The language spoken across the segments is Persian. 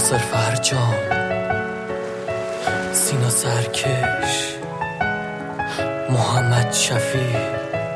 ناصر فرجام، سینا سرکش، محمد شفیع.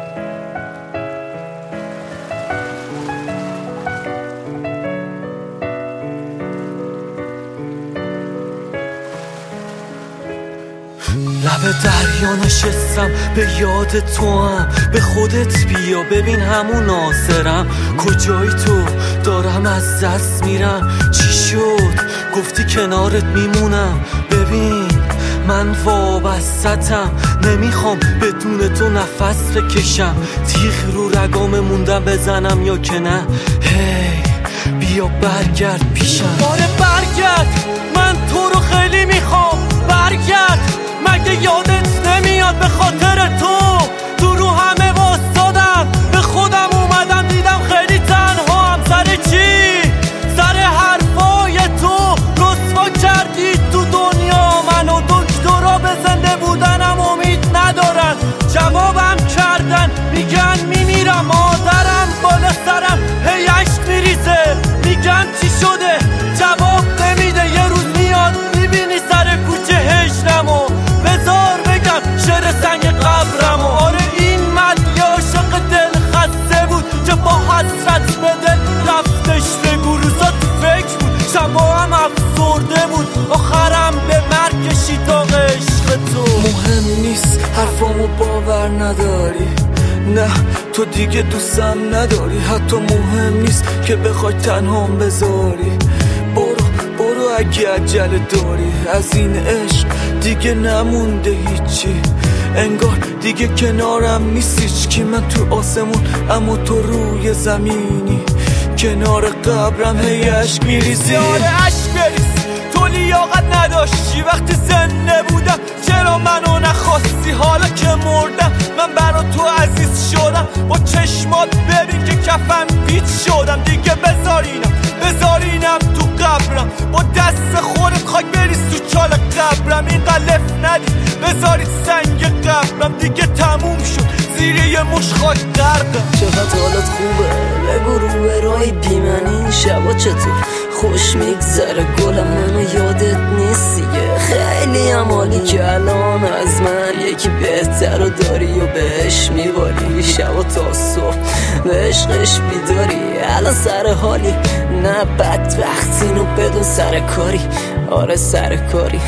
لب دریا نشستم به یاد تو هم، به خودت بیا ببین همون ناصرم. کجایی تو؟ دارم از دست میرم. چی شد؟ گفتی کنارت میمونم. ببین من وابستم، نمیخوام بدون تو نفس بکشم. تیغ رو رگام موندم بزنم یا که نه. هی بیا برگرد پیشم. باره برگرد، من تو رو خیلی میخوام. برگرد، مگه یادت نمیاد به خاطر تو رو همه واسادم. به خودم اومدم دیدم خیلی تنها هم. سر چی؟ سر حرفای تو رسوا کردی تو دنیا منو. دکترها به زنده بودنم امید ندارن، جوابم کردن میگن میمیرم. مادرم بالا سرم هی عشق میریزه، میگن چی شده؟ جواب نمیده. یه روز میاد میبینی سر کوچه هجرمو. بذار بگم شعر سنگ قبرمو. آره این مرد یه عاشق دل خسته بود که با حسرت به دل رفتش بگو. روزا تو فکر بود، شبا هم افسرده بود، آخرم به مرگ کشید تا عشق تو. مهم نیست حرفامو باور نداری، نه تو دیگه دوستم نداری. حتی مهم نیست که بخوای تنهام بذاری. برو اگه عجله داری. از این عشق دیگه نمونده هیچی، انگار دیگه کنارم نیست هیچکی. من تو آسمون اما تو روی زمینی، کنار قبرم هی عشق میریزی. آره عشق بریز، تو لیاقت نداشتی وقتی زنده بودم. چرا منو نخواستی حالا که مردم؟ من برا تو عزیز شدم، با چشمات ببین که کفم پیچ شدم. دیگه بذارینم تو قبرم، با دست خودت خاک بریز تو چال قبرم. این قلف ندید بذارید سنگ قبرم. دیگه تموم شد زیر یه مش خاک غرقم. چقدر حالت خوبه؟ بگو رو برای بی من این شبا چطور خوش میگذره گلم. منو یادت نیست دیگه، خیلی هم حالی که الان از من یکی بهتر رو داری و بهش میباری. شبا تا صبح به عشقش بیداری. الان سر حالی نه بدبختی نو بدون سر کاری. آره سر کاری.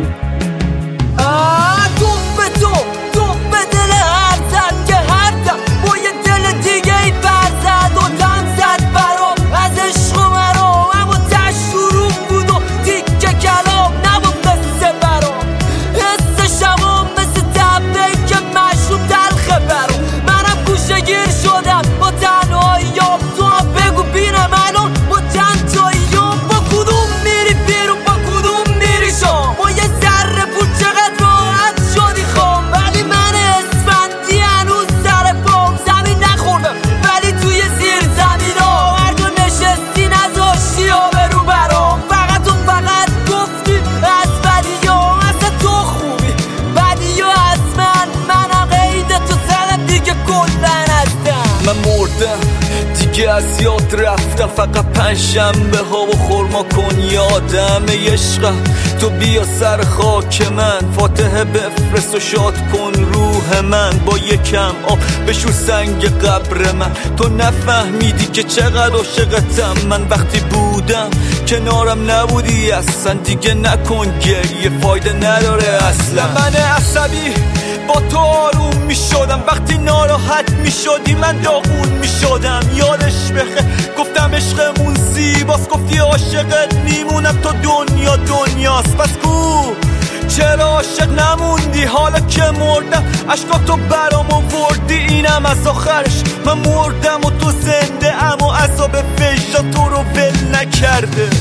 تو به دل هر زد که هر دم با یه دل دیگه ای برزد و دم زد برام از عشق و مرام. اما تش شروع بود و دیگه کلام نبود مثل برام. حس شبام مثل تبه که مشروب تلخه برام. منم گوشه گیر شدم با تنهاییام. تو هم بگو بینم الان با چند تاییام. با کدوم میری بیرون با کدوم میری شام؟ با یه ذره پول چقدر راحت شدی خام. ولی من اسفندی هنوز سر پام. زمین نخوردم ولی توی زیر زمین ها هر جا نشستی نذاشتی آبرو برام. فقط گفتی از بدی ها اصلا تو خوبی، بدی ها از منم قید تو زدم دیگه کلن هستم. من مردم دیگه از یاد رفتم، فقط پنجشنبه ها و خورما کن یادم. عشقم تو بیا سر خاک من، فاتحه بفرست و شاد کن روح من. با یکم آب بشور سنگ قبر من. تو نفهمیدی که چقدر عاشقتم من. وقتی بودم کنارم نبودی اصلا. دیگه نکن گریه فایده نداره اصلا. من عصبی با تو آروم می شدم، وقتی ناراحت می شدی من داغون می شدم. یادش بخیر گفتم عشقمون زیباست، گفتی عاشقت میمونم تا دنیاست. پس کو چرا عاشق نموندی حالا که مردم؟ عشقاتو برام آوردی اینم از آخرش. من مردم و تو زنده اما عذاب وجدان تو رو ول نکرده.